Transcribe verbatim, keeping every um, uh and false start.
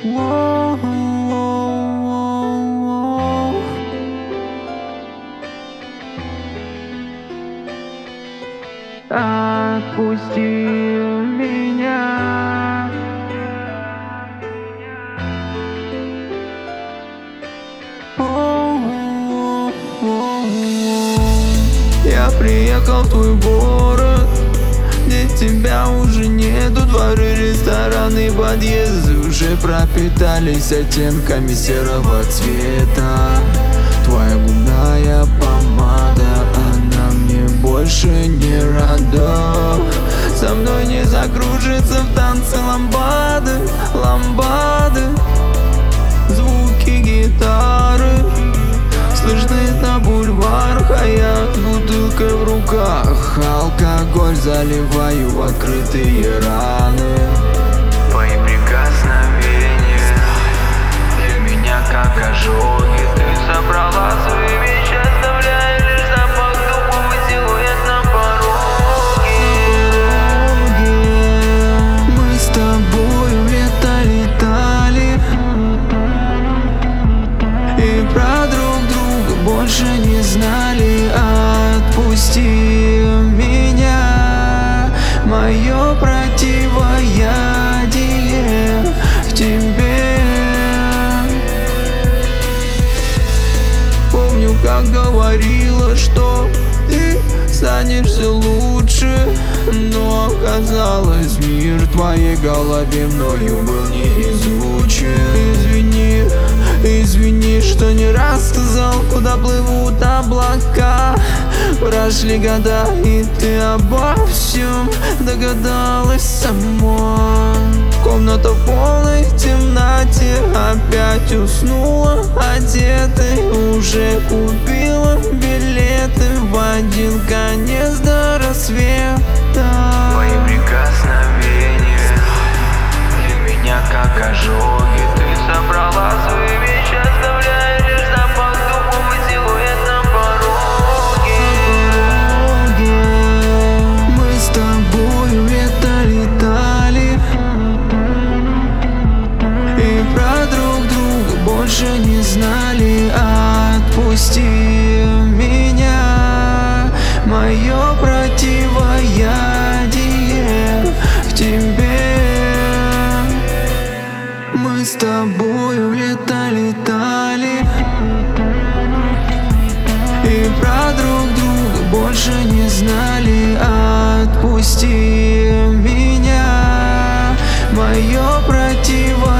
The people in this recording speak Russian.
Воу-воу-воу-воу. Отпусти меня. Я приехал в твой город, где тебя уже нету. Дворы, рестораны, подъезды уже пропитались оттенками серого цвета. Твоя губная помада, она мне больше не рада. Со мной не закружится в танце ламбады, ламбады. Звуки гитары слышны на бульварах, а я с бутылкой в руках. Алкоголь заливаю в открытые раны. Твои прикосновения для меня как ожоги. Ты собрала свои вещи, оставляя лишь запах духов и силуэт на пороге. Мы с тобою лето летали и про друг друга больше не знали. Отпусти меня, мое противоядие в тебе. Помню, как говорила, что ты станешь все лучше, но оказалось, мир в твоей голове мною был не изучен. Извини, извини, что не рассказал, куда плывут облака. Прошли года, и ты обо всем догадалась сама. Комната в полной темноте, опять уснула одетой. Уже купила билеты в один конец до рассвета. Твои прикосновения для меня как ожоги. Ты собрала свои вещи, оставляя лишь запах духов и силуэт на пороге. Мы с тобою лето летали и про друг друга больше не знали. Отпусти меня, мое противоядие в тебе. Мы с тобою лето летали и про друг друга больше не знали. Отпусти меня, мое противоядие